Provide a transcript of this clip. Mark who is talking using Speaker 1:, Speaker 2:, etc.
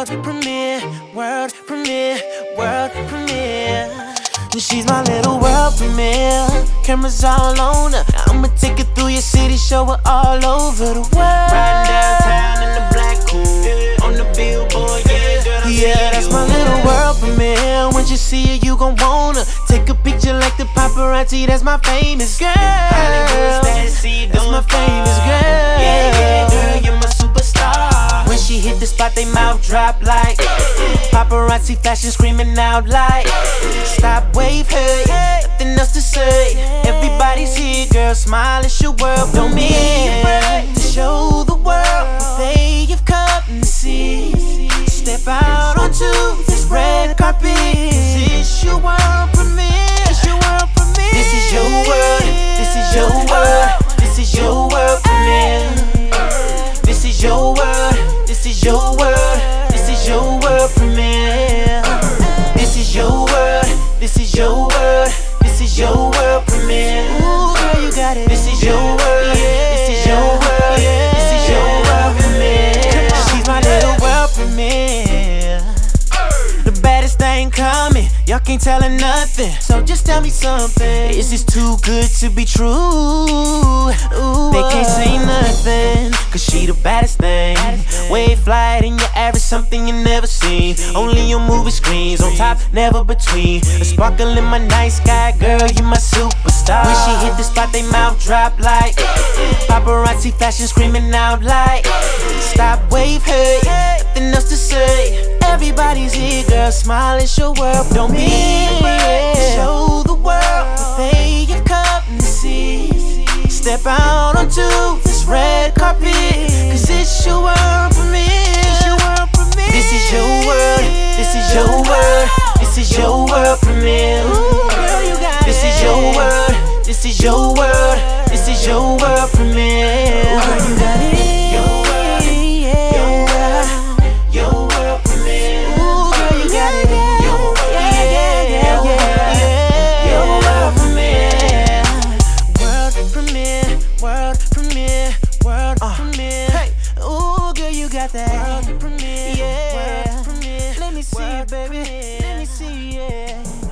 Speaker 1: world premiere, world premiere, world premiere. She's my little world premiere. Cameras all on her. I'ma take her through your city, show her all over the world.
Speaker 2: Riding downtown in the black coupe, on the billboard, yeah, girl,
Speaker 1: yeah, that's my little world premiere. When you see her, you gon' wanna take a picture like the paparazzi. That's my famous girl. That's my famous girl.
Speaker 2: Yeah, girl, you're my superstar.
Speaker 1: When she hit the spot, they mouth drop like paparazzi fashion screaming out like stop, wave, hey, nothing else to say. Everybody's here, girl, smile, it's your world. Don't be afraid to show the world what they have come to see. Step out onto this red carpet. It's your world premiere. It's your world premiere. This is your world. This is your world. This is your world premiere. This is your world. This is your world. This is your world premiere. This is your world. This is your world. This is your world premiere. Ooh, girl, you got it. This is your world. This is your world. This is your world premiere. She's my little world premiere. The baddest thing coming. Y'all can't tell her nothing. So just tell me something. Is this too good to be true? Ooh, they can't say nothing, cause she the baddest thing. Way flyer than your average, something you never seen. Only on movie screens, on top, never between. A sparkle in my night sky, girl, you my superstar. When she hit the spot, they mouth drop like paparazzi fashion screaming out like stop, wave, hey, nothing else to say. Everybody's here, girl, smile, it's your world. Don't be afraid to show the world what they have come to see. Step out onto this red carpet, cause it's your world premiere. This is your world, this is your world, this is your world premiere. This is your world, this is your world, this is your world premiere. Girl, you got it. That world premiere, yeah. Let me see it, baby. Let me see it.